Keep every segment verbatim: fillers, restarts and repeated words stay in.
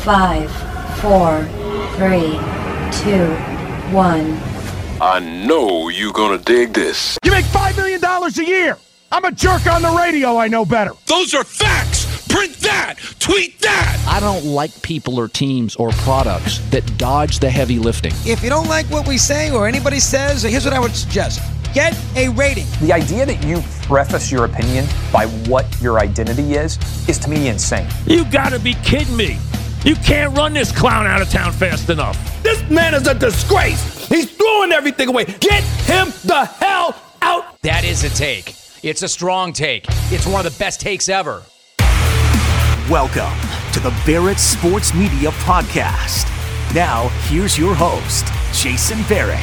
Five, four, three, two, one. I know you're gonna dig this. You make five million dollars a year. I'm a jerk on the radio. I know better. Those are facts. Print that. Tweet that. I don't like people or teams or products that dodge the heavy lifting. If you don't like what we say or anybody says, here's what I would suggest. Get a rating. The idea that you preface your opinion by what your identity is, is to me insane. You gotta be kidding me. You can't run this clown out of town fast enough. This man is a disgrace. He's throwing everything away. Get him the hell out. That is a take. It's a strong take. It's one of the best takes ever. Welcome to the Barrett Sports Media Podcast. Now, here's your host, Jason Barrett.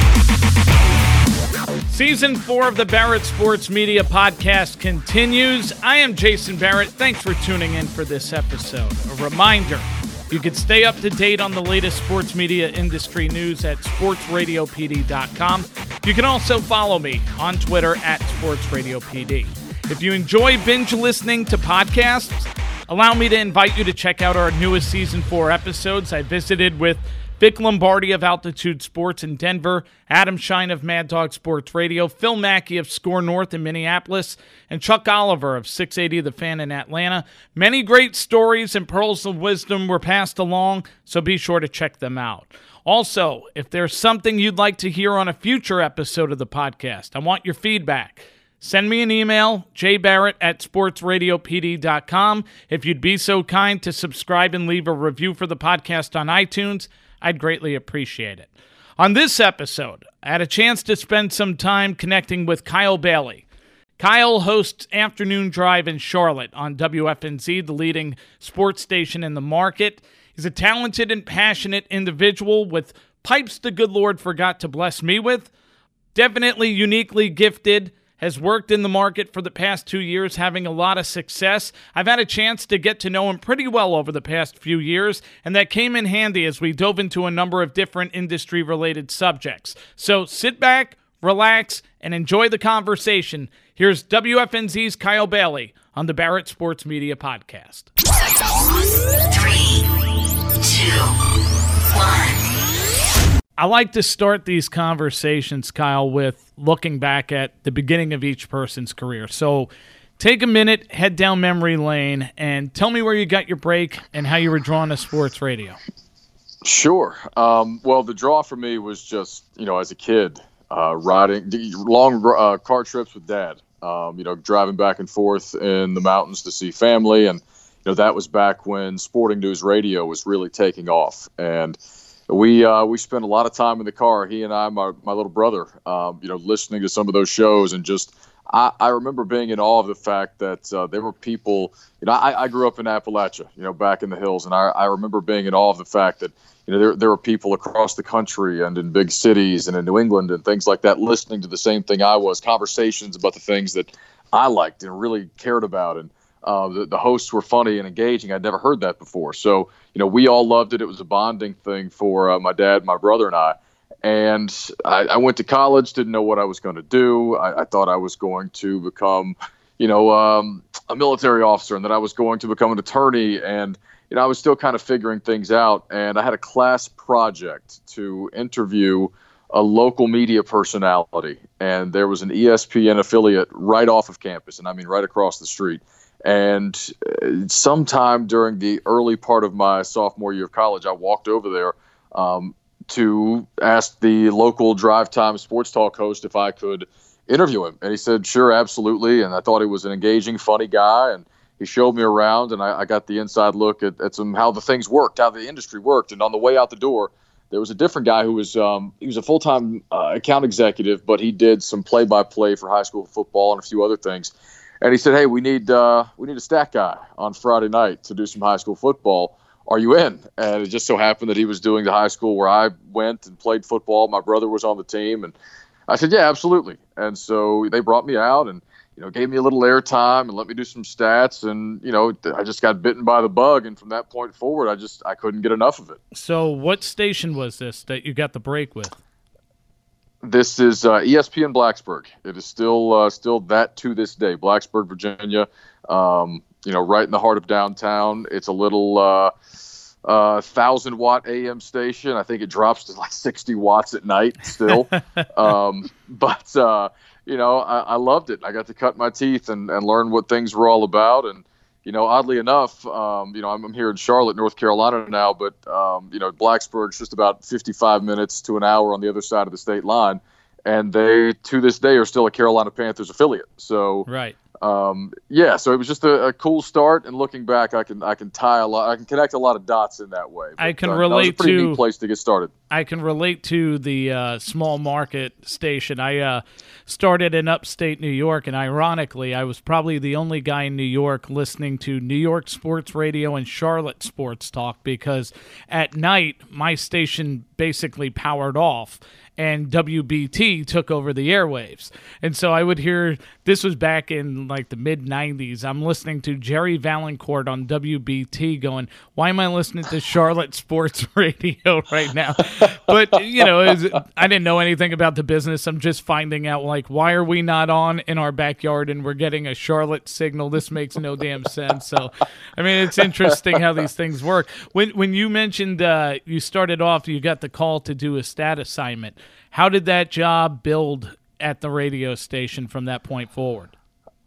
Season four of the Barrett Sports Media Podcast continues. I am Jason Barrett. Thanks for tuning in for this episode. A reminder, you can stay up to date on the latest sports media industry news at sports radio p d dot com. You can also follow me on Twitter at sports radio p d. If you enjoy binge listening to podcasts, allow me to invite you to check out our newest Season four episodes. I visited with Vic Lombardi of Altitude Sports in Denver, Adam Shine of Mad Dog Sports Radio, Phil Mackey of Score North in Minneapolis, and Chuck Oliver of six eighty The Fan in Atlanta. Many great stories and pearls of wisdom were passed along, so be sure to check them out. Also, if there's something you'd like to hear on a future episode of the podcast, I want your feedback. Send me an email, jbarrett at sports radio p d dot com. If you'd be so kind to subscribe and leave a review for the podcast on iTunes, I'd greatly appreciate it. On this episode, I had a chance to spend some time connecting with Kyle Bailey. Kyle hosts Afternoon Drive in Charlotte on W F N Z, the leading sports station in the market. He's a talented and passionate individual with pipes the good Lord forgot to bless me with. Definitely uniquely gifted. Has worked in the market for the past two years, having a lot of success. I've had a chance to get to know him pretty well over the past few years, and that came in handy as we dove into a number of different industry-related subjects. So sit back, relax, and enjoy the conversation. Here's W F N Z's Kyle Bailey on the Barrett Sports Media Podcast. Three, two, one. I like to start these conversations, Kyle, with looking back at the beginning of each person's career. So take a minute, head down memory lane, and tell me where you got your break and how you were drawn to sports radio. Sure. Um, well, the draw for me was just, you know, as a kid, uh, riding long uh, car trips with Dad, um, you know, driving back and forth in the mountains to see family. And, you know, that was back when Sporting News Radio was really taking off. And We uh, we spent a lot of time in the car, he and I, my, my little brother, um, you know, listening to some of those shows. And just I, I remember being in awe of the fact that uh, there were people, you know, I, I grew up in Appalachia, you know, back in the hills. And I, I remember being in awe of the fact that, you know, there, there were people across the country and in big cities and in New England and things like that listening to the same thing I was, conversations about the things that I liked and really cared about. And Uh, the, the hosts were funny and engaging. I'd never heard that before. So, you know, we all loved it. It was a bonding thing for uh, my dad, my brother, and I. And I, I went to college, didn't know what I was going to do. I, I thought I was going to become, you know, um, a military officer, and that I was going to become an attorney. And, you know, I was still kind of figuring things out. And I had a class project to interview a local media personality. And there was an E S P N affiliate right off of campus, and I mean right across the street. And sometime during the early part of my sophomore year of college, I walked over there um, to ask the local Drive Time sports talk host if I could interview him. And he said, sure, absolutely. And I thought he was an engaging, funny guy. And he showed me around, and I, I got the inside look at, at some how the things worked, how the industry worked. And on the way out the door, there was a different guy who was um, he was a full-time uh, account executive, but he did some play-by-play for high school football and a few other things. And he said, hey, we need uh, we need a stat guy on Friday night to do some high school football. Are you in? And it just so happened that he was doing the high school where I went and played football. My brother was on the team. And I said, yeah, absolutely. And so they brought me out and, you know, gave me a little airtime and let me do some stats. And, you know, I just got bitten by the bug. And from that point forward, I just I couldn't get enough of it. So what station was this that you got the break with? This is uh, E S P N Blacksburg. It is still uh, still that to this day. Blacksburg, Virginia, um, you know, right in the heart of downtown. It's a little, uh, uh, thousand watt A M station. I think it drops to like sixty watts at night still. um, but, uh, you know, I, I loved it. I got to cut my teeth and, and learn what things were all about. And, you know, oddly enough, um, you know, I'm, I'm here in Charlotte, North Carolina now, but, um, you know, Blacksburg's just about fifty-five minutes to an hour on the other side of the state line. And they, to this day, are still a Carolina Panthers affiliate. So, right. Um, yeah, so it was just a, a cool start. And looking back, I can I can tie a lot, I can connect a lot of dots in that way. But, I can uh, relate that was a pretty to neat place to get started. I can relate to the uh, small market station. I uh, started in upstate New York, and ironically, I was probably the only guy in New York listening to New York sports radio and Charlotte sports talk, because at night my station basically powered off and W B T took over the airwaves. And so I would hear, this was back in like the mid nineties, I'm listening to Jerry Valancourt on W B T going, why am I listening to Charlotte sports radio right now? But, you know, it was, I didn't know anything about the business. I'm just finding out, like, why are we not on in our backyard and we're getting a Charlotte signal? This makes no damn sense. So, I mean, it's interesting how these things work. When when you mentioned uh, you started off, you got the call to do a stat assignment. How did that job build at the radio station from that point forward?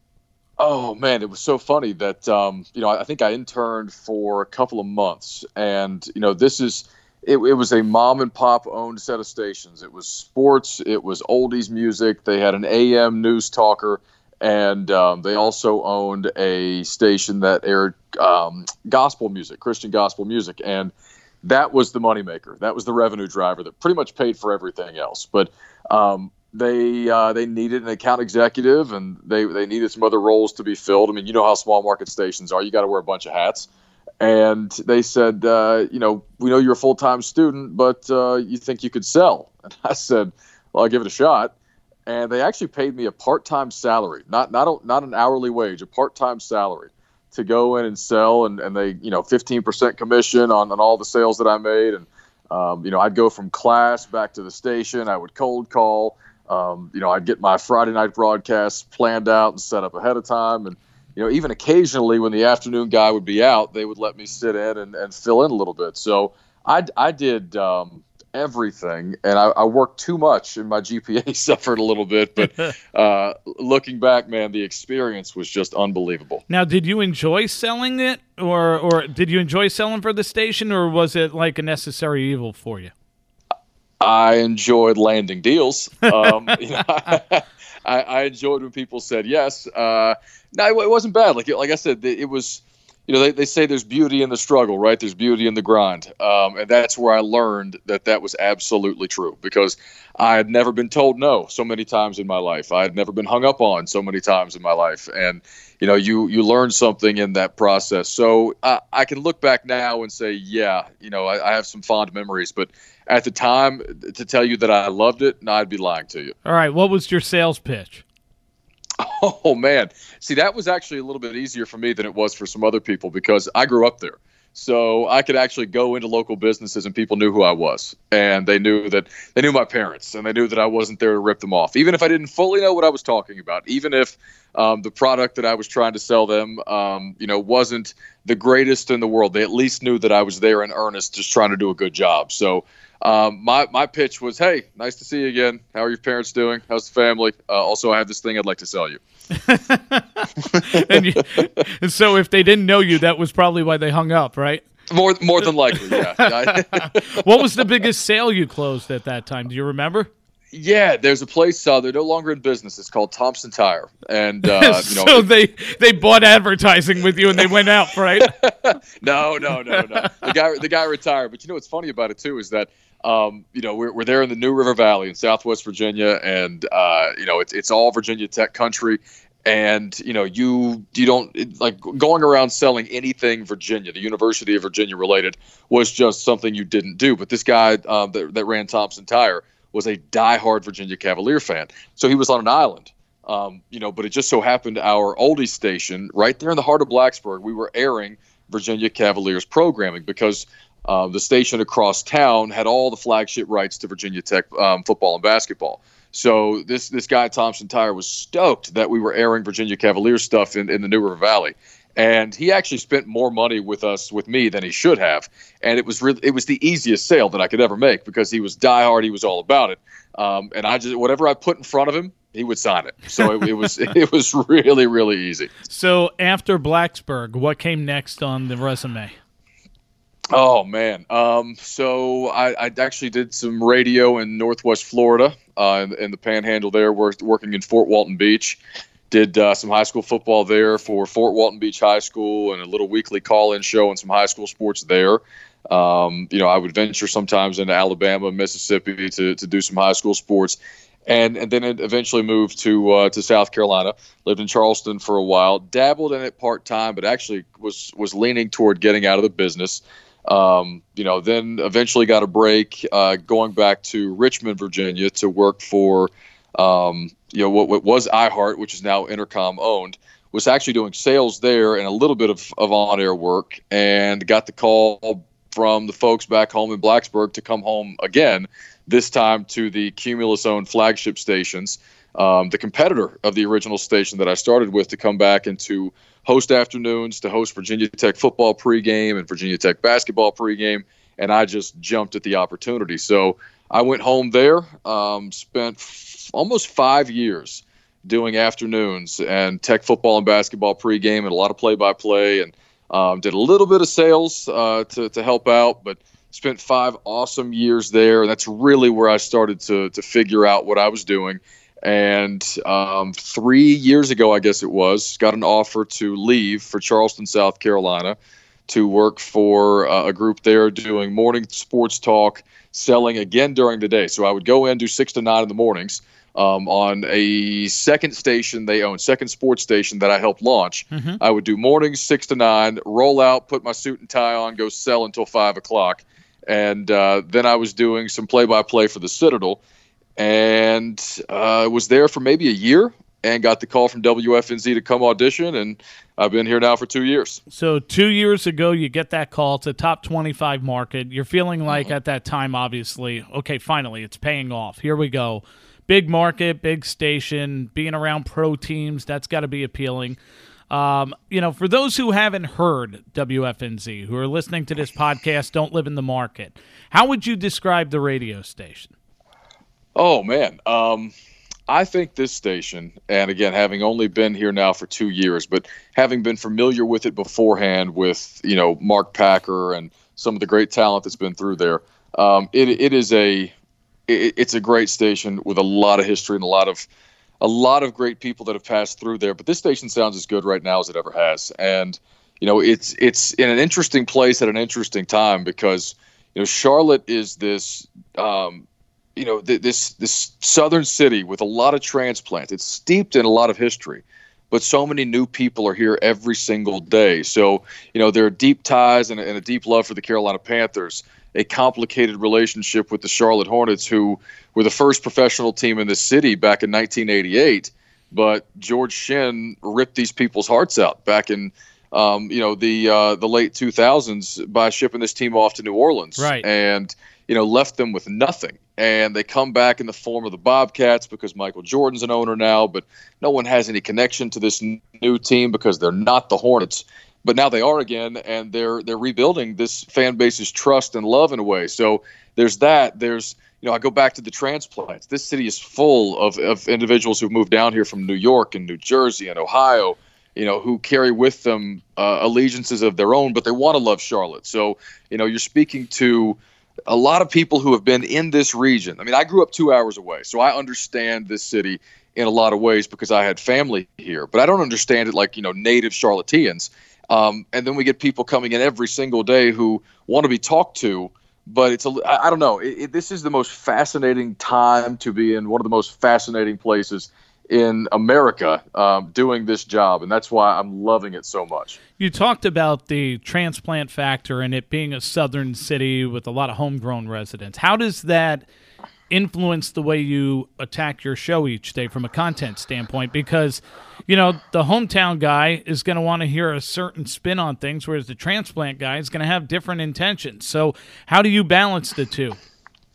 Oh, man, it was so funny that, um, you know, I think I interned for a couple of months. And, you know, this is, it, it was a mom and pop owned set of stations. It was sports. It was oldies music. They had an A M news talker. And um, they also owned a station that aired um, gospel music, Christian gospel music. And that was the moneymaker. That was the revenue driver that pretty much paid for everything else. But um, they uh, they needed an account executive, and they, they needed some other roles to be filled. I mean, you know how small market stations are. You got to wear a bunch of hats. And they said, uh, you know, we know you're a full-time student, but uh, you think you could sell? And I said, well, I'll give it a shot. And they actually paid me a part-time salary, not not a, not an hourly wage, a part-time salary, to go in and sell, and, and they, you know, fifteen percent commission on, on all the sales that I made. And, um, you know, I'd go from class back to the station. I would cold call. Um, you know, I'd get my Friday night broadcasts planned out and set up ahead of time. And, you know, even occasionally when the afternoon guy would be out, they would let me sit in and, and fill in a little bit. So I, I did um, everything, and I, I worked too much, and my G P A suffered a little bit. But uh, looking back, man, the experience was just unbelievable. Now, did you enjoy selling it, or or did you enjoy selling for the station, or was it like a necessary evil for you? I enjoyed landing deals. Um, you know, I, I enjoyed when people said yes. Uh, no, it wasn't bad. Like like I said, it was. You know, they, they say there's beauty in the struggle, right? There's beauty in the grind. Um, and that's where I learned that that was absolutely true, because I had never been told no so many times in my life. I had never been hung up on so many times in my life. And, you know, you, you learn something in that process. So I, I can look back now and say, yeah, you know, I, I have some fond memories. But at the time, to tell you that I loved it, no, I'd be lying to you. All right. What was your sales pitch? Oh, man. See, that was actually a little bit easier for me than it was for some other people, because I grew up there. So I could actually go into local businesses and people knew who I was. And they knew that they knew my parents, and they knew that I wasn't there to rip them off, even if I didn't fully know what I was talking about, even if um, the product that I was trying to sell them, um, you know, wasn't the greatest in the world. They at least knew that I was there in earnest, just trying to do a good job. So Um, my, my pitch was, hey, nice to see you again. How are your parents doing? How's the family? Uh, also, I have this thing I'd like to sell you. and, you and so if they didn't know you, that was probably why they hung up, right? More more than likely, yeah. What was the biggest sale you closed at that time? Do you remember? Yeah, there's a place, uh, they're no longer in business. It's called Thompson Tire. And, uh, you know, so they, they bought advertising with you and they went out, right? no, no, no, no. The guy, the guy retired. But you know what's funny about it, too, is that, um, you know, we're, we're there in the New River Valley in Southwest Virginia. And, uh, you know, it's, it's all Virginia Tech country. And, you know, you you don't it, like going around selling anything Virginia, the University of Virginia related, was just something you didn't do. But this guy um, that, that ran Thompson Tire was a diehard Virginia Cavalier fan. So he was on an island, um, you know, but it just so happened our oldies station right there in the heart of Blacksburg, we were airing Virginia Cavaliers programming because uh, the station across town had all the flagship rights to Virginia Tech um, football and basketball. So this this guy, Thompson Tire, was stoked that we were airing Virginia Cavaliers stuff in, in the New River Valley. And he actually spent more money with us, with me, than he should have. And it was really, it was the easiest sale that I could ever make because he was diehard. He was all about it. Um, and I just, whatever I put in front of him, he would sign it. So it, it was, it was really, really easy. So after Blacksburg, what came next on the resume? Oh man. Um, so I, I actually did some radio in Northwest Florida, uh, in, in the Panhandle there, worked, working in Fort Walton Beach. Did uh, some high school football there for Fort Walton Beach High School and a little weekly call-in show and some high school sports there. Um, you know, I would venture sometimes into Alabama, Mississippi to to do some high school sports, and and then it eventually moved to uh, to South Carolina. Lived in Charleston for a while, dabbled in it part time, but actually was was leaning toward getting out of the business. Um, you know, then eventually got a break, uh, going back to Richmond, Virginia, to work for. Um, you know, what, what was iHeart, which is now Intercom owned, was actually doing sales there and a little bit of, of on-air work, and got the call from the folks back home in Blacksburg to come home again, this time to the Cumulus-owned flagship stations, um, the competitor of the original station that I started with, to come back and to host afternoons, to host Virginia Tech football pregame and Virginia Tech basketball pregame, and I just jumped at the opportunity. So I went home there, um, spent f- almost five years doing afternoons and Tech football and basketball pregame and a lot of play-by-play, and um, did a little bit of sales uh, to, to help out, but spent five awesome years there. And that's really where I started to to figure out what I was doing. And um, three years ago, I guess it was, got an offer to leave for Charleston, South Carolina, to work for uh, a group there doing morning sports talk, selling again during the day. So I would go in, do six to nine in the mornings um, on a second station they own, second sports station that I helped launch. Mm-hmm. I would do mornings six to nine, roll out, put my suit and tie on, go sell until five o'clock. And uh, then I was doing some play-by-play for the Citadel, and uh, was there for maybe a year and got the call from W F N Z to come audition, and I've been here now for two years. So two years ago, you get that call. It's a top twenty-five market. You're feeling like mm-hmm. at that time, obviously, okay, finally, it's paying off. Here we go. Big market, big station, being around pro teams, that's got to be appealing. Um, you know, for those who haven't heard W F N Z, who are listening to this podcast, don't live in the market, how would you describe the radio station? Oh, man. Um, I think this station, and again, having only been here now for two years, but having been familiar with it beforehand with, you know, Mark Packer and some of the great talent that's been through there, um, it it is a it, it's a great station with a lot of history and a lot of a lot of great people that have passed through there. But this station sounds as good right now as it ever has, and you know, it's it's in an interesting place at an interesting time because you know Charlotte is this. Um, You know, th- this this southern city with a lot of transplants. It's steeped in a lot of history, but so many new people are here every single day. So, you know, there are deep ties and a, and a deep love for the Carolina Panthers, a complicated relationship with the Charlotte Hornets, who were the first professional team in this city back in nineteen eighty-eight. But George Shinn ripped these people's hearts out back in, um, you know, the uh, the late two thousands by shipping this team off to New Orleans. Right. And, you know, left them with nothing. And they come back in the form of the Bobcats because Michael Jordan's an owner now, but no one has any connection to this n- new team because they're not the Hornets. But now they are again, and they're they're rebuilding this fan base's trust and love in a way. So there's that. There's, you know, I go back to the transplants. This city is full of, of individuals who've moved down here from New York and New Jersey and Ohio, you know, who carry with them uh, allegiances of their own, but they want to love Charlotte. So, you know, you're speaking to a lot of people who have been in this region. I mean, I grew up two hours away, so I understand this city in a lot of ways because I had family here, but I don't understand it like, you know, native Charlotteans. Um, and then we get people coming in every single day who want to be talked to, but it's a, I, I don't know. It, it, this is the most fascinating time to be in one of the most fascinating places in America um, doing this job, and that's why I'm loving it so much. You talked about the transplant factor and it being a southern city with a lot of homegrown residents. How does that influence the way you attack your show each day from a content standpoint? Because, you know, the hometown guy is going to want to hear a certain spin on things, whereas the transplant guy is going to have different intentions. So how do you balance the two?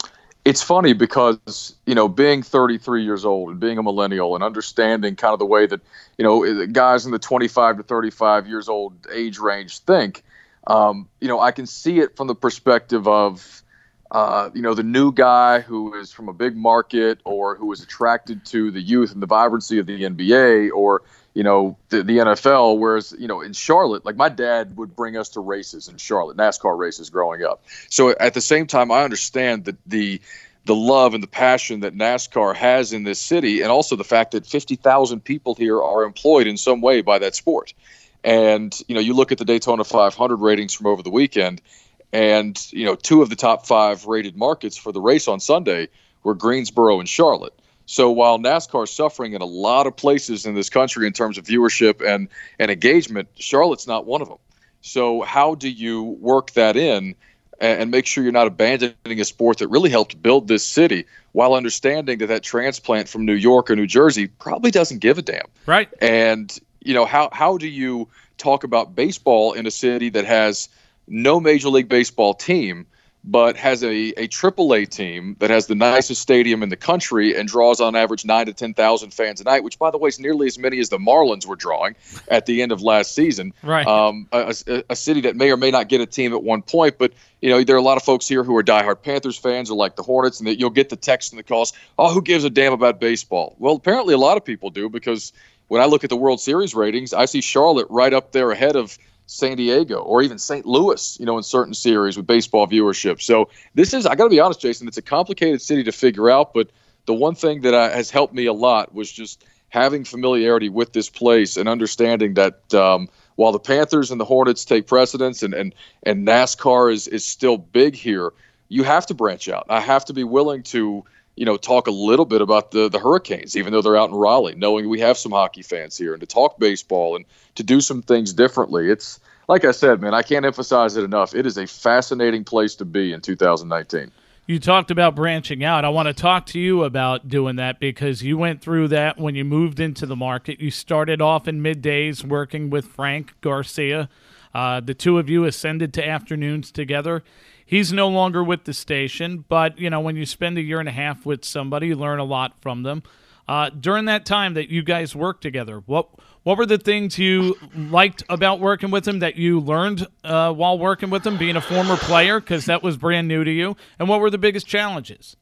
it's funny because, you know, being thirty-three years old and being a millennial and understanding kind of the way that, you know, guys in the twenty-five to thirty-five years old age range think, um, you know, I can see it from the perspective of, uh, you know, the new guy who is from a big market or who is attracted to the youth and the vibrancy of the N B A or, you know, the, the N F L, whereas, you know, in Charlotte, like my dad would bring us to races in Charlotte, NASCAR races growing up. So at the same time, I understand that the the love and the passion that NASCAR has in this city, and also the fact that fifty thousand people here are employed in some way by that sport. And, you know, you look at the Daytona five hundred ratings from over the weekend, and, you know, two of the top five rated markets for the race on Sunday were Greensboro and Charlotte. So while NASCAR is suffering in a lot of places in this country in terms of viewership and, and engagement, Charlotte's not one of them. So how do you work that in and, and make sure you're not abandoning a sport that really helped build this city while understanding that that transplant from New York or New Jersey probably doesn't give a damn? Right. And, you know, how, how do you talk about baseball in a city that has no Major League Baseball team, but has a, a triple A team that has the nicest stadium in the country and draws on average nine to ten thousand fans a night, which, by the way, is nearly as many as the Marlins were drawing at the end of last season. Right. Um, a, a, a city that may or may not get a team at one point, but, you know, there are a lot of folks here who are diehard Panthers fans or like the Hornets, and that you'll get the text and the calls, oh, who gives a damn about baseball? Well, apparently a lot of people do, because when I look at the World Series ratings, I see Charlotte right up there ahead of San Diego or even Saint Louis, you know, in certain series with baseball viewership. So this is, I got to be honest, Jason, it's a complicated city to figure out. But the one thing that uh, has helped me a lot was just having familiarity with this place and understanding that um, while the Panthers and the Hornets take precedence and, and, and NASCAR is, is still big here, you have to branch out. I have to be willing to, you know, talk a little bit about the, the Hurricanes, even though they're out in Raleigh, knowing we have some hockey fans here, and to talk baseball and to do some things differently. It's, like I said, man, I can't emphasize it enough. It is a fascinating place to be in two thousand nineteen. You talked about branching out. I want to talk to you about doing that because you went through that when you moved into the market. You started off in middays working with Frank Garcia. Uh, the two of you ascended to afternoons together. He's no longer with the station, but, you know, when you spend a year and a half with somebody, you learn a lot from them. Uh, during that time that you guys worked together, what what were the things you liked about working with him that you learned uh, while working with him, being a former player, because that was brand new to you? And what were the biggest challenges?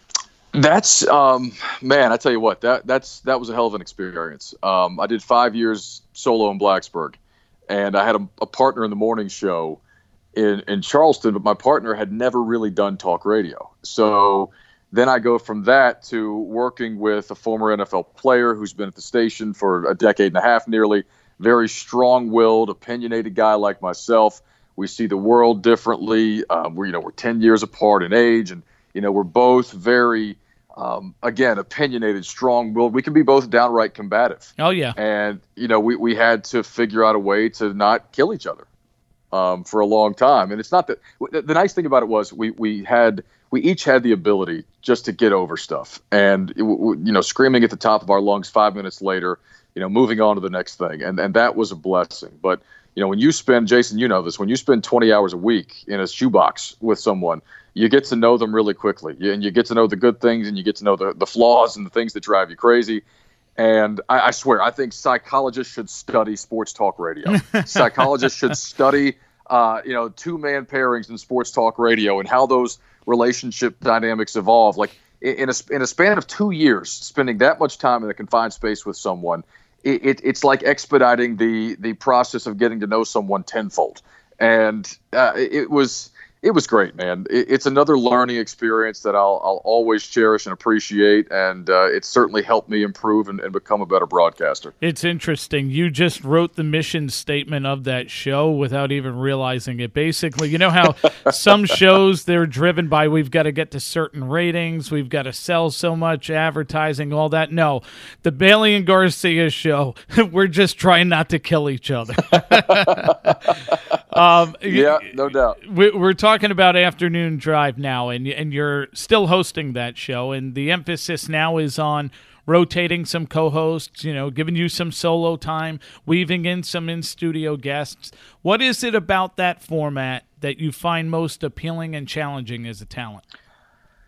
That's, um, man, I tell you what, that that's that was a hell of an experience. Um, I did five years solo in Blacksburg, and I had a, a partner in the morning show in, in Charleston, but my partner had never really done talk radio. So then I go from that to working with a former N F L player who's been at the station for a decade and a half nearly, very strong-willed, opinionated guy like myself. We see the world differently. Um, we're, you know, we're ten years apart in age, and, you know, we're both very, um, again, opinionated, strong-willed. We can be both downright combative. Oh, yeah. And, you know, we, we had to figure out a way to not kill each other um, for a long time. And it's not that – the nice thing about it was we we had – we each had the ability just to get over stuff and, you know, screaming at the top of our lungs five minutes later, you know, moving on to the next thing. And and that was a blessing. But, you know, when you spend, Jason, you know this, when you spend twenty hours a week in a shoebox with someone, you get to know them really quickly. And you get to know the good things and you get to know the, the flaws and the things that drive you crazy. And I, I swear, I think psychologists should study sports talk radio. Psychologists should study, uh, you know, two-man pairings in sports talk radio and how those relationship dynamics evolve. Like in a in a span of two years, spending that much time in a confined space with someone, it, it it's like expediting the the process of getting to know someone tenfold. And uh, it was it was great, man. It, it's another learning experience that I'll I'll always cherish and appreciate, and uh, it's certainly helped me improve and, and become a better broadcaster. It's interesting. You just wrote the mission statement of that show without even realizing it. Basically, you know how some shows, they're driven by we've got to get to certain ratings, we've got to sell so much advertising, all that. No, the Bailey and Garcia show, we're just trying not to kill each other. um, yeah, no doubt. We, we're talking about Afternoon Drive now, and and you're still hosting that show, and the emphasis now is on rotating some co-hosts, you know, giving you some solo time, weaving in some in-studio guests. What is it about that format that you find most appealing and challenging as a talent?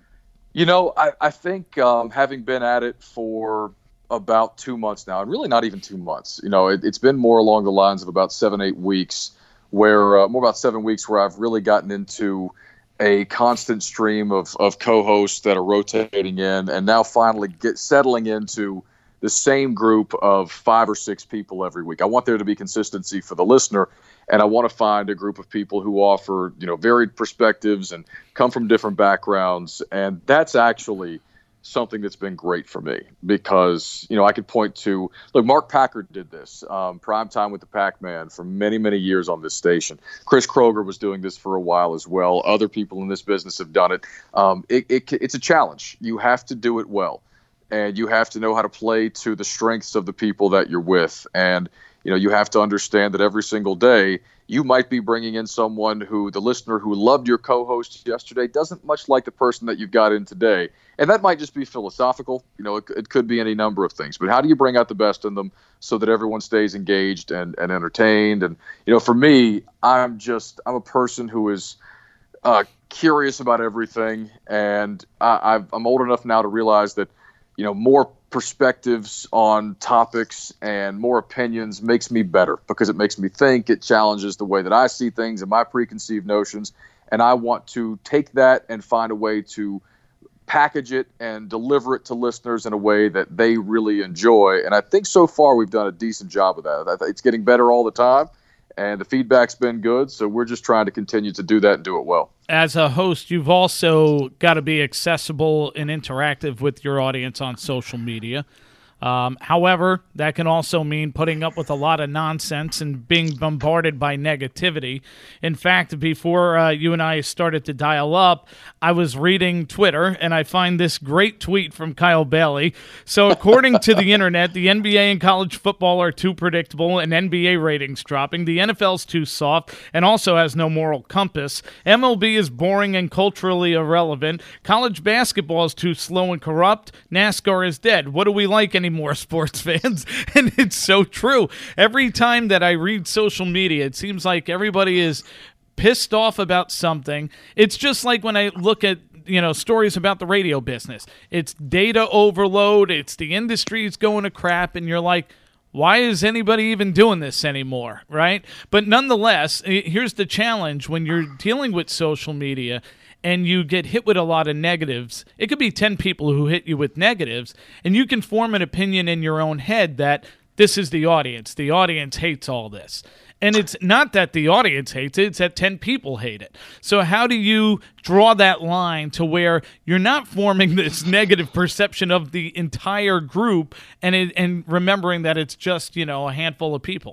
You know, I, I think um, having been at it for about two months now, and really not even two months, you know, it, it's been more along the lines of about seven, eight weeks, where uh, more about seven weeks where I've really gotten into a constant stream of, of co-hosts that are rotating in, and now finally get settling into the same group of five or six people every week. I want there to be consistency for the listener, and I want to find a group of people who offer, you know, varied perspectives and come from different backgrounds. And that's actually something that's been great for me because, you know, I could point to, look, Mark Packard did this, um, Primetime with the Pac-Man for many, many years on this station. Chris Kroger was doing this for a while as well. Other people in this business have done it. Um, it, it it's a challenge. You have to do it well. And you have to know how to play to the strengths of the people that you're with. And, you know, you have to understand that every single day you might be bringing in someone who the listener who loved your co-host yesterday doesn't much like the person that you've got in today. And that might just be philosophical. You know, it, it could be any number of things. But how do you bring out the best in them so that everyone stays engaged and, and entertained? And, you know, for me, I'm just I'm a person who is uh, curious about everything. And I, I've, I'm old enough now to realize that, you know, more perspectives on topics and more opinions makes me better because it makes me think. It challenges the way that I see things and my preconceived notions. And I want to take that and find a way to package it and deliver it to listeners in a way that they really enjoy. And I think so far we've done a decent job of that. It's getting better all the time. And the feedback's been good, so we're just trying to continue to do that and do it well. As a host, you've also got to be accessible and interactive with your audience on social media. Um, however, that can also mean putting up with a lot of nonsense and being bombarded by negativity. In fact, before uh, you and I started to dial up, I was reading Twitter, and I find this great tweet from Kyle Bailey. So according to the internet, the N B A and college football are too predictable and N B A ratings dropping. The N F L's too soft and also has no moral compass. M L B is boring and culturally irrelevant. College basketball is too slow and corrupt. NASCAR is dead. What do we like anymore? More sports fans? And it's so true. Every time that I read social media, it seems like everybody is pissed off about something. It's just like when I look at, you know, stories about the radio business. It's data overload. It's the industry's going to crap, and you're like, why is anybody even doing this anymore, right? But nonetheless, here's the challenge when you're dealing with social media and you get hit with a lot of negatives. It could be ten people who hit you with negatives, and you can form an opinion in your own head that this is the audience. The audience hates all this. And it's not that the audience hates it, it's that ten people hate it. So how do you draw that line to where you're not forming this negative perception of the entire group and it, and remembering that it's just, you know, a handful of people?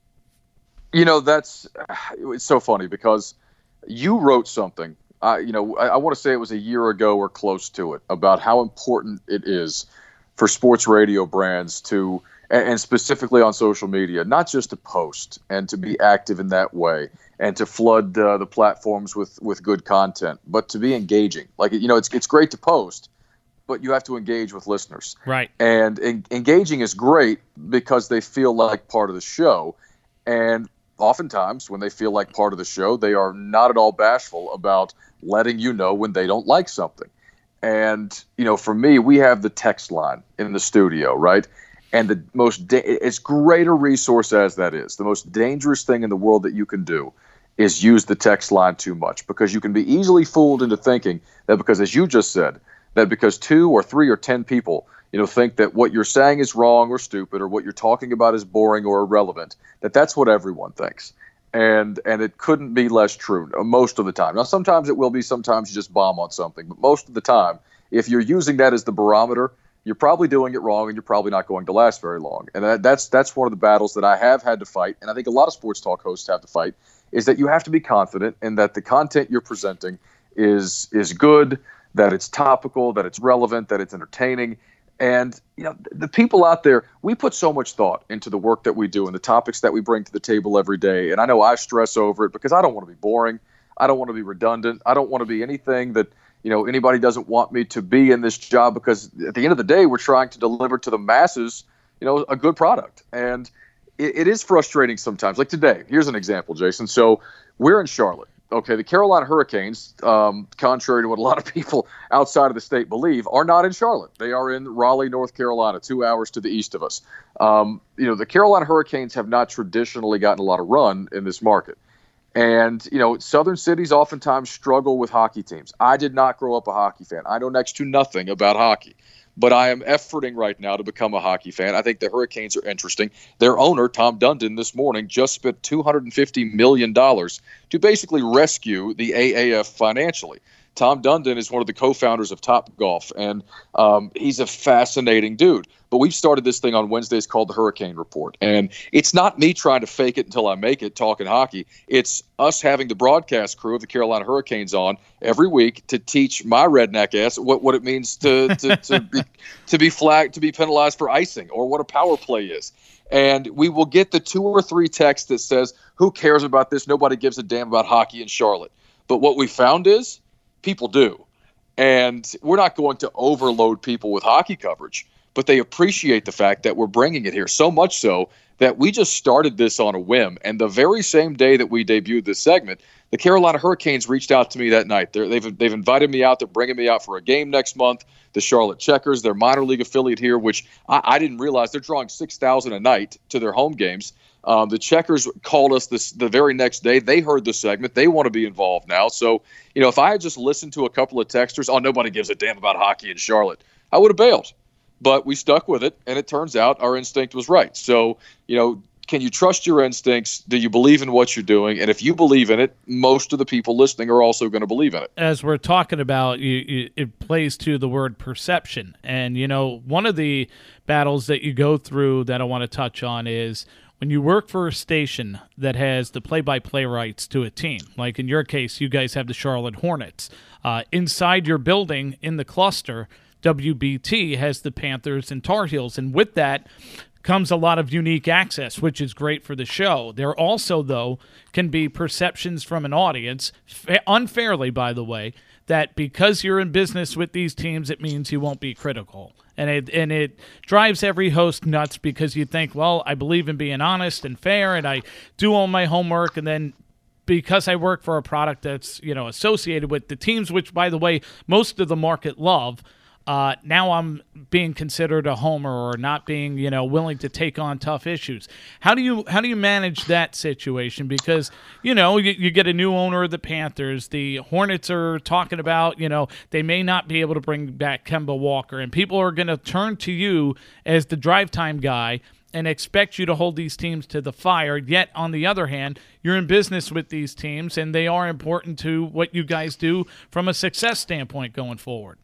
You know, that's it's so funny because you wrote something. Uh, you know, I, I want to say it was a year ago or close to it about how important it is for sports radio brands to, and, and specifically on social media, not just to post and to be active in that way and to flood uh, the platforms with, with good content, but to be engaging. Like, you know, it's it's great to post, but you have to engage with listeners. Right. And en- engaging is great because they feel like part of the show. And oftentimes when they feel like part of the show, they are not at all bashful about letting you know when they don't like something. And, you know, for me, we have the text line in the studio, right? And the most, da- as great a resource as that is, the most dangerous thing in the world that you can do is use the text line too much, because you can be easily fooled into thinking that because, as you just said, that because two or three or ten people, you know, think that what you're saying is wrong or stupid or what you're talking about is boring or irrelevant, that that's what everyone thinks. And and it couldn't be less true most of the time. Now, sometimes it will be. Sometimes you just bomb on something. But most of the time, if you're using that as the barometer, you're probably doing it wrong and you're probably not going to last very long. And that, that's that's one of the battles that I have had to fight, and I think a lot of sports talk hosts have to fight, is that you have to be confident in that the content you're presenting is is good, that it's topical, that it's relevant, that it's entertaining. And, you know, the people out there, we put so much thought into the work that we do and the topics that we bring to the table every day. And I know I stress over it because I don't want to be boring. I don't want to be redundant. I don't want to be anything that, you know, anybody doesn't want me to be in this job, because at the end of the day, we're trying to deliver to the masses, you know, a good product. And it, it is frustrating sometimes. Like today, here's an example, Jason. So we're in Charlotte. Okay, the Carolina Hurricanes, um, contrary to what a lot of people outside of the state believe, are not in Charlotte. They are in Raleigh, North Carolina, two hours to the east of us. Um, you know, the Carolina Hurricanes have not traditionally gotten a lot of run in this market. And, you know, southern cities oftentimes struggle with hockey teams. I did not grow up a hockey fan. I know next to nothing about hockey. But I am efforting right now to become a hockey fan. I think the Hurricanes are interesting. Their owner, Tom Dundon, this morning just spent two hundred fifty million dollars to basically rescue the A A F financially. Tom Dundon is one of the co-founders of Topgolf, and um, he's a fascinating dude. But we've started this thing on Wednesdays called the Hurricane Report. And it's not me trying to fake it until I make it, talking hockey. It's us having the broadcast crew of the Carolina Hurricanes on every week to teach my redneck ass what, what it means to to, to be to be flagged, to be penalized for icing, or what a power play is. And we will get the two or three texts that says, who cares about this? Nobody gives a damn about hockey in Charlotte. But what we found is people do. And we're not going to overload people with hockey coverage, but they appreciate the fact that we're bringing it here, so much so that we just started this on a whim. And the very same day that we debuted this segment, the Carolina Hurricanes reached out to me that night. They're, they've they've invited me out. They're bringing me out for a game next month. The Charlotte Checkers, their minor league affiliate here, which I, I didn't realize they're drawing six thousand a night to their home games. Um, the Checkers called us this the very next day. They heard the segment. They want to be involved now. So, you know, if I had just listened to a couple of texters, oh, nobody gives a damn about hockey in Charlotte, I would have bailed. But we stuck with it, and it turns out our instinct was right. So, you know, can you trust your instincts? Do you believe in what you're doing? And if you believe in it, most of the people listening are also going to believe in it. As we're talking about, you, you, it plays to the word perception. And, you know, one of the battles that you go through that I want to touch on is when you work for a station that has the play-by-play rights to a team. Like in your case, you guys have the Charlotte Hornets. Uh, inside your building in the cluster, W B T has the Panthers and Tar Heels, and with that comes a lot of unique access, which is great for the show. There also, though, can be perceptions from an audience, fa- unfairly, by the way, that because you're in business with these teams, it means you won't be critical. And it and it drives every host nuts because you think, well, I believe in being honest and fair, and I do all my homework, and then because I work for a product that's, you know, associated with the teams, which, by the way, most of the market love, Uh, now I'm being considered a homer or not being, you know, willing to take on tough issues. How do you how do you manage that situation? Because, you know, you, you get a new owner of the Panthers. The Hornets are talking about, you know, they may not be able to bring back Kemba Walker, and people are going to turn to you as the drive time guy and expect you to hold these teams to the fire. Yet, on the other hand, you're in business with these teams, and they are important to what you guys do from a success standpoint going forward.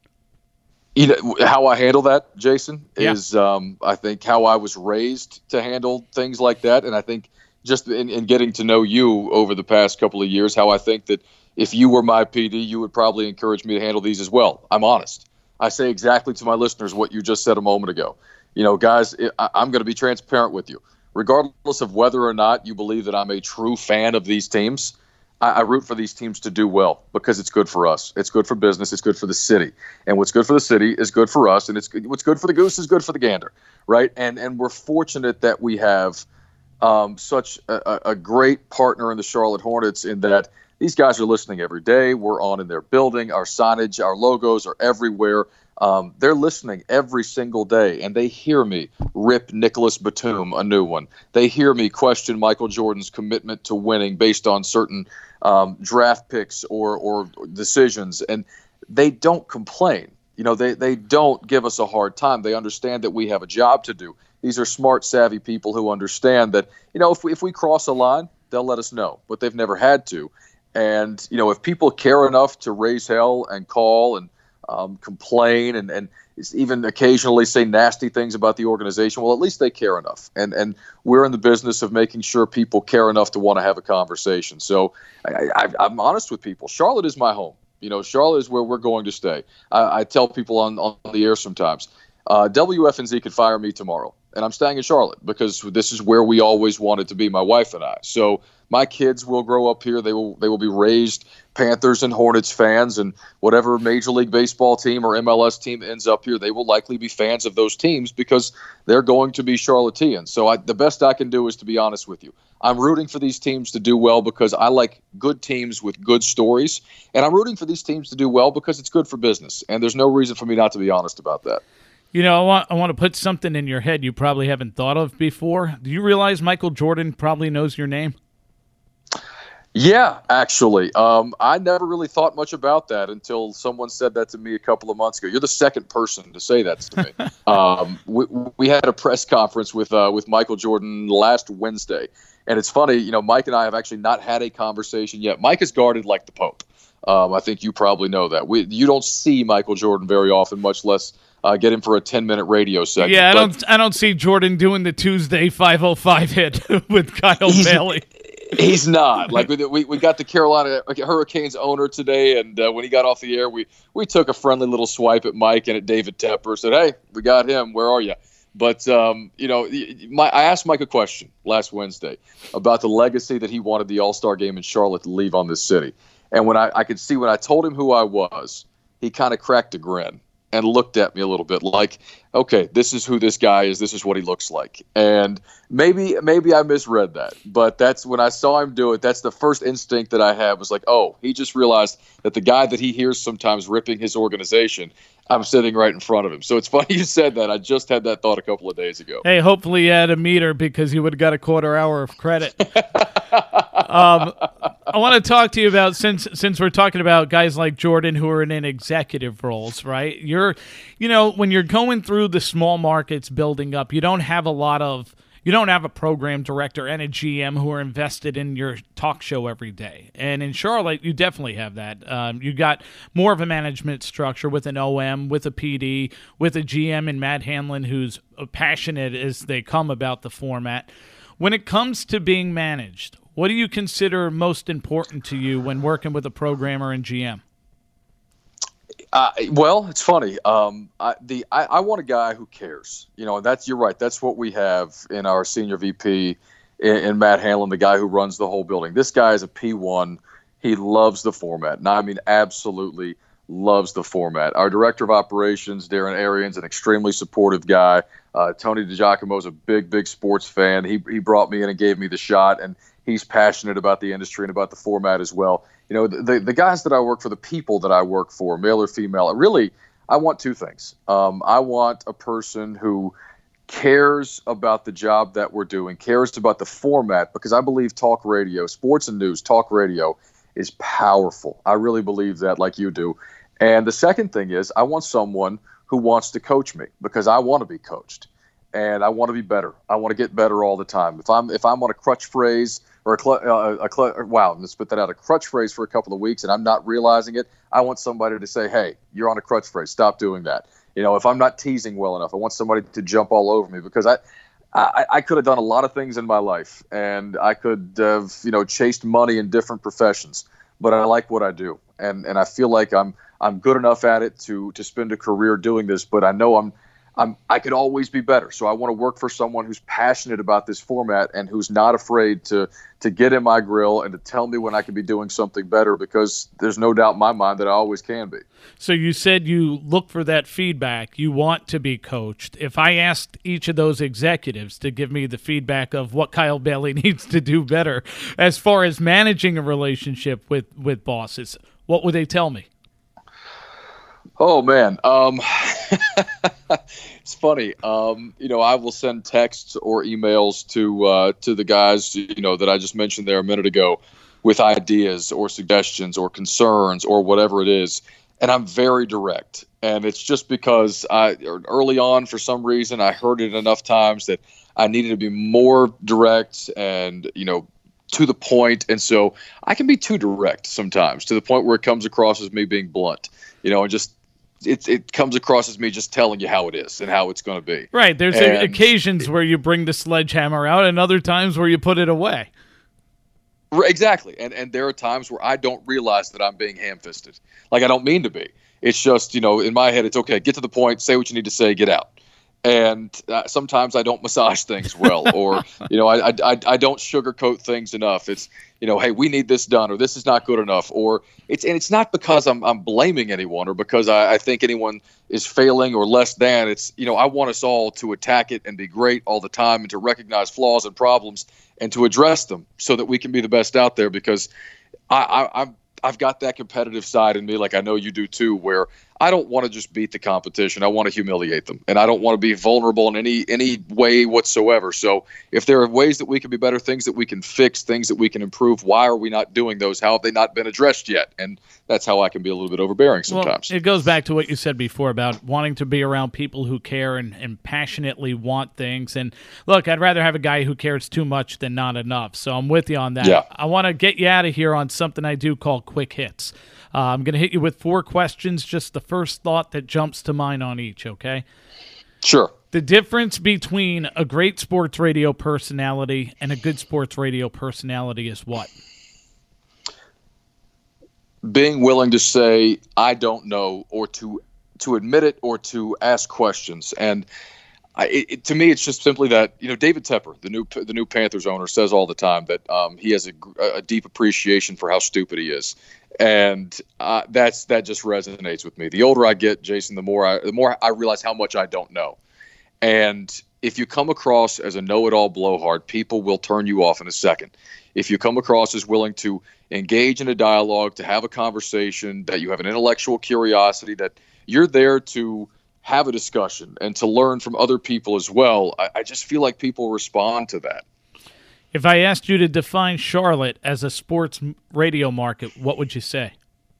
You know, how I handle that, Jason, yeah. is um, I think how I was raised to handle things like that. And I think just in, in getting to know you over the past couple of years, how I think that if you were my P D, you would probably encourage me to handle these as well. I'm honest. I say exactly to my listeners what you just said a moment ago. You know, guys, I, I'm going to be transparent with you. Regardless of whether or not you believe that I'm a true fan of these teams, I, I root for these teams to do well because it's good for us. It's good for business. It's good for the city. And what's good for the city is good for us. And it's what's good for the goose is good for the gander, right? And and we're fortunate that we have um, such a, a great partner in the Charlotte Hornets in that these guys are listening every day. We're on in their building. Our signage, our logos are everywhere. Um, they're listening every single day, and they hear me rip Nicholas Batum a new one. They hear me question Michael Jordan's commitment to winning based on certain um, draft picks or or decisions, and they don't complain. You know, they they don't give us a hard time. They understand that we have a job to do. These are smart, savvy people who understand that, you know, if we, if we cross a line, they'll let us know, but they've never had to. And, you know, if people care enough to raise hell and call and Um, complain and, and even occasionally say nasty things about the organization, well, at least they care enough. And and we're in the business of making sure people care enough to want to have a conversation. So I, I, I'm honest with people. Charlotte is my home. You know, Charlotte is where we're going to stay. I, I tell people on, on the air sometimes, uh, W F N Z could fire me tomorrow. and I'm staying in Charlotte because this is where we always wanted to be, my wife and I. So my kids will grow up here. They will they will be raised Panthers and Hornets fans, and whatever Major League Baseball team or M L S team ends up here, they will likely be fans of those teams because they're going to be Charlotteans. So I, the best I can do is to be honest with you. I'm rooting for these teams to do well because I like good teams with good stories, and I'm rooting for these teams to do well because it's good for business, and there's no reason for me not to be honest about that. You know, I want, I want to put something in your head you probably haven't thought of before. Do you realize Michael Jordan probably knows your name? Yeah, actually. Um, I never really thought much about that until someone said that to me a couple of months ago. You're the second person to say that to me. um, we, we had a press conference with uh, with Michael Jordan last Wednesday. And it's funny, you know, Mike and I have actually not had a conversation yet. Mike is guarded like the Pope. Um, I think you probably know that. We, you don't see Michael Jordan very often, much less uh, get him for a ten-minute radio segment. Yeah, I but don't I don't see Jordan doing the Tuesday five oh five hit with Kyle Bailey. He's not. Like we we got the Carolina Hurricanes owner today, and uh, when he got off the air, we we took a friendly little swipe at Mike and at David Tepper. Said, "Hey, we got him. Where are you?" But um, you know, my, I asked Mike a question last Wednesday about the legacy that he wanted the All-Star game in Charlotte to leave on this city, and when I, I could see when I told him who I was, he kind of cracked a grin and looked at me a little bit like, okay, this is who this guy is. This is what he looks like. And maybe maybe I misread that. But that's when I saw him do it, that's the first instinct that I had was like, oh, he just realized that the guy that he hears sometimes ripping his organization, I'm sitting right in front of him. So it's funny you said that. I just had that thought a couple of days ago. Hey, hopefully you had a meter because you would have got a quarter hour of credit. um, I want to talk to you about, since since we're talking about guys like Jordan who are in executive roles, right? You're, you know, when you're going through the small markets building up, you don't have a lot of, you don't have a program director and a G M who are invested in your talk show every day. And in Charlotte, you definitely have that. Um, you got more of a management structure with an O M, with a P D, with a G M in Matt Hanlon who's passionate as they come about the format. When it comes to being managed, what do you consider most important to you when working with a programmer and G M? Uh, well, it's funny. Um, I, the I, I want a guy who cares. You know, that's you're right. That's what we have in our senior V P in, in Matt Hanlon, the guy who runs the whole building. This guy is a P one. He loves the format. And I mean, absolutely loves the format. Our director of operations, Darren Arians, an extremely supportive guy. Uh, Tony DiGiacomo is a big, big sports fan. He he brought me in and gave me the shot, and he's passionate about the industry and about the format as well. You know, the the guys that I work for, the people that I work for, male or female, really, I want two things. Um, I want a person who cares about the job that we're doing, cares about the format, because I believe talk radio, sports and news, talk radio is powerful. I really believe that, like you do. And the second thing is I want someone who wants to coach me, because I want to be coached and I want to be better. I want to get better all the time. If I'm if I'm on a crutch phrase or a, cl- uh, a cl- wow, let's put that out, a crutch phrase for a couple of weeks and I'm not realizing it, I want somebody to say, hey, you're on a crutch phrase. Stop doing that. You know, if I'm not teasing well enough, I want somebody to jump all over me, because I, I, I could have done a lot of things in my life, and I could have, you know, chased money in different professions, but I like what I do, and and I feel like I'm I'm good enough at it to to spend a career doing this, but I know I'm I'm I could always be better. So I want to work for someone who's passionate about this format and who's not afraid to to get in my grill and to tell me when I could be doing something better, because there's no doubt in my mind that I always can be. So you said you look for that feedback. You want to be coached. If I asked each of those executives to give me the feedback of what Kyle Bailey needs to do better as far as managing a relationship with, with bosses, what would they tell me? Oh, man. Um, it's funny. Um, you know, I will send texts or emails to uh, to the guys, you know, that I just mentioned there a minute ago with ideas or suggestions or concerns or whatever it is. And I'm very direct. And it's just because I early on, for some reason, I heard it enough times that I needed to be more direct and, you know, to the point. And so I can be too direct sometimes, to the point where it comes across as me being blunt, you know, and just it it comes across as me just telling you how it is and how it's going to be. Right. There's and occasions where you bring the sledgehammer out and other times where you put it away. Exactly. And and there are times where I don't realize that I'm being ham-fisted. Like, I don't mean to be. It's just, you know, in my head, it's okay. Get to the point, say what you need to say, get out. And uh, sometimes I don't massage things well, or, you know, I, I, I don't sugarcoat things enough. It's, you know, hey, we need this done, or this is not good enough, or it's, and it's not because I'm, I'm blaming anyone or because I, I think anyone is failing or less than. It's, you know, I want us all to attack it and be great all the time and to recognize flaws and problems and to address them so that we can be the best out there, because I, I, I'm, I've got that competitive side in me, like I know you do too, where I don't want to just beat the competition. I want to humiliate them, and I don't want to be vulnerable in any any way whatsoever. So if there are ways that we can be better, things that we can fix, things that we can improve, why are we not doing those? How have they not been addressed yet? And that's how I can be a little bit overbearing sometimes. Well, it goes back to what you said before about wanting to be around people who care and, and passionately want things. And look, I'd rather have a guy who cares too much than not enough. So I'm with you on that. Yeah. I want to get you out of here on something I do call quick hits. Uh, I'm going to hit you with four questions, just the first thought that jumps to mind on each, okay? Sure. The difference between a great sports radio personality and a good sports radio personality is what? Being willing to say, I don't know, or to to admit it, or to ask questions. And I, it, to me, it's just simply that, you know, David Tepper, the new the new Panthers owner, says all the time that um, he has a, a deep appreciation for how stupid he is. And uh, that's that just resonates with me. The older I get, Jason, the more I the more I realize how much I don't know. And if you come across as a know-it-all blowhard, people will turn you off in a second. If you come across as willing to engage in a dialogue, to have a conversation, that you have an intellectual curiosity, that you're there to have a discussion and to learn from other people as well, I, I just feel like people respond to that. If I asked you to define Charlotte as a sports radio market, what would you say?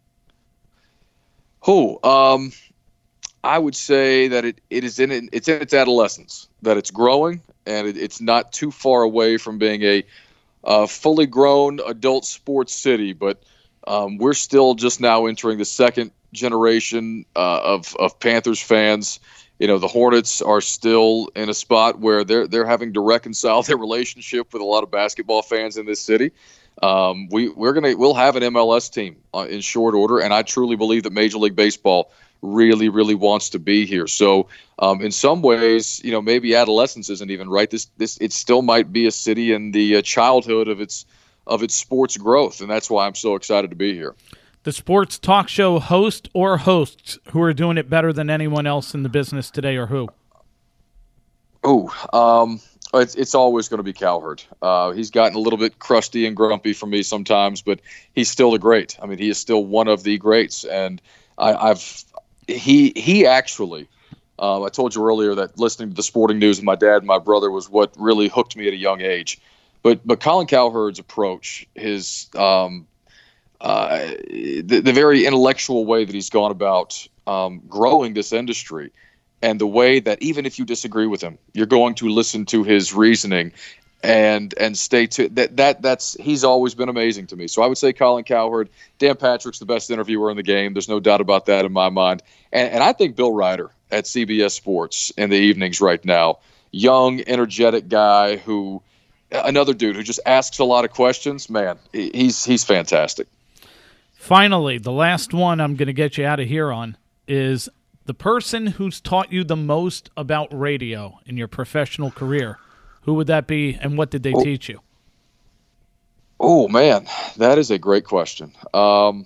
Oh, um, I would say that it, it is in it's in its adolescence, that it's growing, and it, it's not too far away from being a uh, fully grown adult sports city. But um, we're still just now entering the second generation uh, of of Panthers fans. You know, the Hornets are still in a spot where they're they're having to reconcile their relationship with a lot of basketball fans in this city. Um, we we're gonna we'll have an M L S team uh, in short order, and I truly believe that Major League Baseball really really wants to be here. So um, in some ways, you know, maybe adolescence isn't even right. This this it still might be a city in the uh, childhood of its of its sports growth, and that's why I'm so excited to be here. The sports talk show host or hosts who are doing it better than anyone else in the business today, or who? Oh, um, it's, it's always going to be Cowherd. Uh, he's gotten a little bit crusty and grumpy for me sometimes, but he's still the great. I mean, he is still one of the greats, and I, I've he he actually. Uh, I told you earlier that listening to the sporting news with my dad and my brother was what really hooked me at a young age. But but Colin Cowherd's approach, his um, uh, the, the very intellectual way that he's gone about um, growing this industry, and the way that even if you disagree with him, you're going to listen to his reasoning and and stay to that that that's he's always been amazing to me. So I would say Colin Cowherd. Dan Patrick's the best interviewer in the game. There's no doubt about that in my mind. And, and I think Bill Ryder at C B S Sports in the evenings right now, young, energetic guy who, another dude who just asks a lot of questions. Man, he's he's fantastic. Finally, the last one I'm going to get you out of here on is the person who's taught you the most about radio in your professional career. Who would that be, and what did they oh. teach you? Oh, man, that is a great question. Um,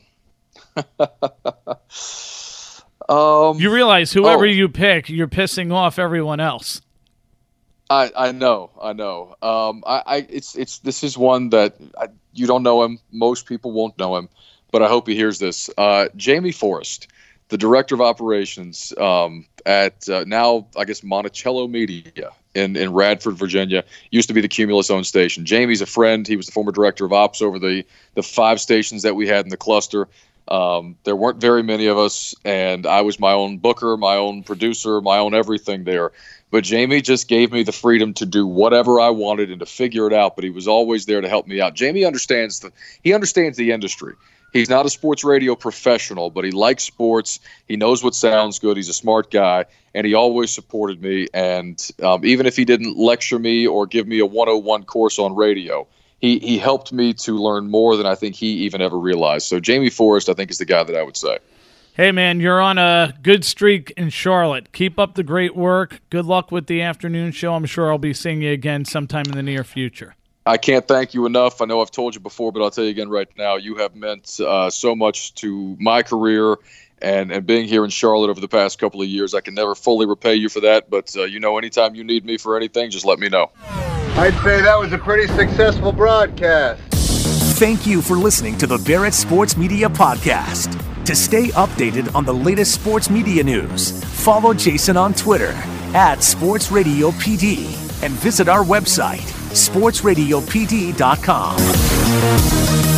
um, you realize whoever oh. you pick, you're pissing off everyone else. I, I know, I know. Um, I, I, it's, it's, this is one that I, you don't know him. Most people won't know him, but I hope he hears this. Uh, Jamie Forrest, the director of operations um, at uh, now, I guess, Monticello Media in, in Radford, Virginia, used to be the Cumulus-owned station. Jamie's a friend. He was the former director of ops over the, the five stations that we had in the cluster. Um, there weren't very many of us, and I was my own booker, my own producer, my own everything there. But Jamie just gave me the freedom to do whatever I wanted and to figure it out, but he was always there to help me out. Jamie understands the he understands the industry. He's not a sports radio professional, but he likes sports. He knows what sounds good. He's a smart guy, and he always supported me. And um, even if he didn't lecture me or give me a one oh one course on radio, he he helped me to learn more than I think he even ever realized. So Jamie Forrest, I think, is the guy that I would say. Hey, man, you're on a good streak in Charlotte. Keep up the great work. Good luck with the afternoon show. I'm sure I'll be seeing you again sometime in the near future. I can't thank you enough. I know I've told you before, but I'll tell you again right now. You have meant uh, so much to my career and, and being here in Charlotte over the past couple of years. I can never fully repay you for that, but uh, you know, anytime you need me for anything, just let me know. I'd say that was a pretty successful broadcast. Thank you for listening to the Barrett Sports Media Podcast. To stay updated on the latest sports media news, follow Jason on Twitter at Sports Radio P D and visit our website, sports radio p d dot com.